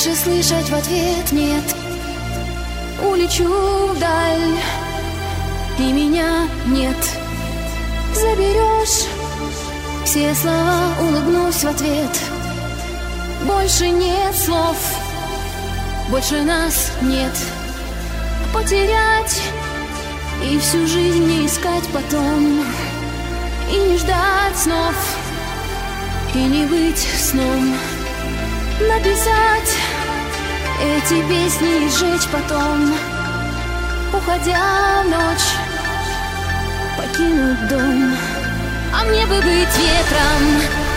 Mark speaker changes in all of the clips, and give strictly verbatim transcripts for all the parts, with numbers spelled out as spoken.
Speaker 1: больше слышать в ответ нет. Улечу вдаль, и меня нет. Заберешь все слова, улыбнусь в ответ. Больше нет слов, больше нас нет. Потерять и всю жизнь не искать потом, и не ждать снов, и не быть сном. Написать эти песни и сжечь потом, уходя в ночь, покинуть дом. А мне бы быть ветром,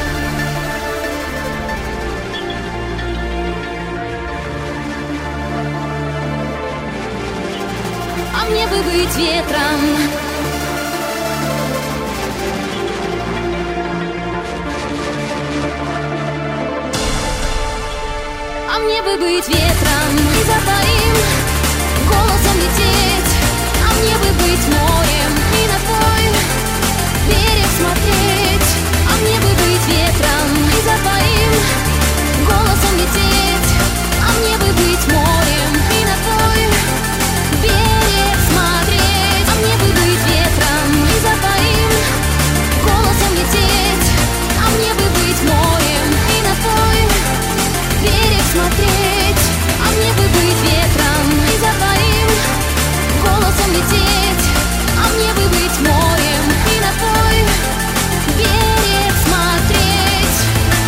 Speaker 1: а мне бы быть ветром, а мне бы быть ветром и за твоим голосом лететь, а мне бы быть морем и на твой берег смотреть, а мне бы быть ветром и за твоим голосом лететь, а мне бы быть морем и на твой берег смотреть, а мне бы быть ветром и за твоим голосом лететь, а мне бы быть морем и на твой берег смотреть, а мне бы быть ветром и за твоим голосом лететь, а мне бы быть морем и на твой берег смотреть.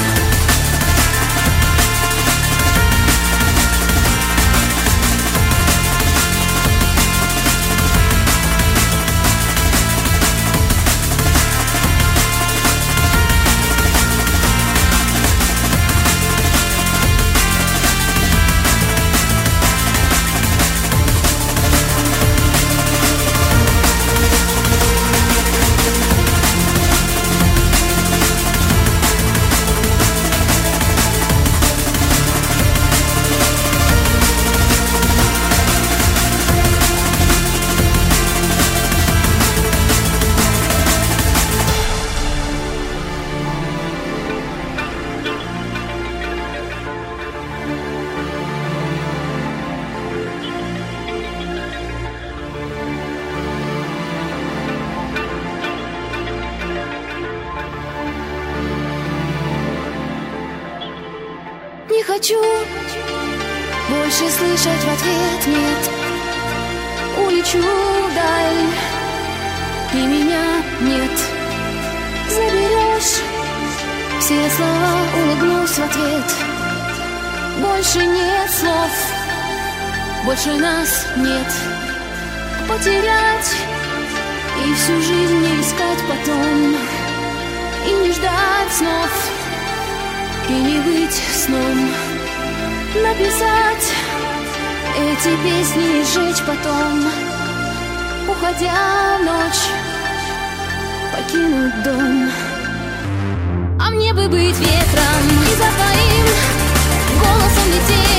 Speaker 1: Не хочу больше слышать в ответ нет. Улечу вдаль, и меня нет. Заберешь все слова, улыбнусь в ответ. Больше нет слов, больше нас нет. Потерять и всю жизнь не искать потом, и не ждать снов, и не быть сном. Написать эти песни и сжечь потом, уходя в ночь, покинуть дом. А мне бы быть ветром и за твоим голосом лететь,